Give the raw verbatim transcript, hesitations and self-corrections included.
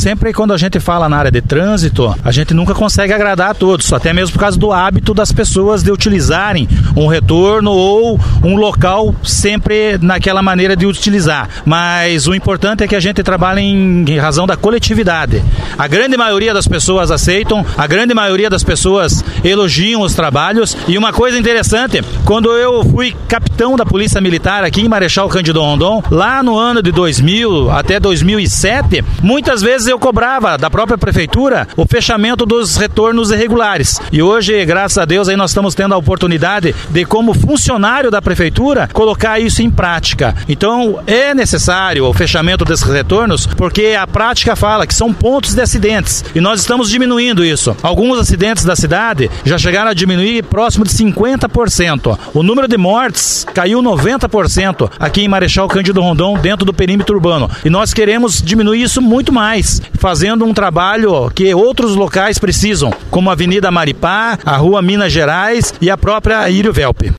sempre quando a gente fala na área de trânsito, a gente nunca consegue agradar a todos, até mesmo por causa do hábito das pessoas de utilizarem um retorno ou um local sempre naquela maneira de utilizar. Mas o importante é que a gente trabalhe em, em razão da coletividade. A grande maioria das pessoas aceitam, a grande maioria das pessoas elogiam os trabalhos. E uma coisa interessante, quando eu fui capitão da Polícia Militar aqui em Marechal Cândido Rondon, lá no ano de dois mil até dois mil e sete, muitas vezes eu cobrava da própria prefeitura o fechamento dos retornos irregulares. E hoje, graças a Deus, aí nós estamos tendo a oportunidade de, como funcionário da prefeitura, colocar isso em prática. Então, é necessário o fechamento desses retornos, porque a prática fala que são pontos de acidentes, e nós estamos diminuindo isso. Alguns acidentes da cidade já chegaram a diminuir próximo de cinquenta por cento. O número de mortes caiu noventa por cento aqui em Marechal Cândido Rondon, dentro do perímetro urbano. E nós queremos diminuir isso muito mais, fazendo um trabalho que outros locais precisam, como a Avenida Maripá, a Rua Minas Gerais e a própria Írio Velpe.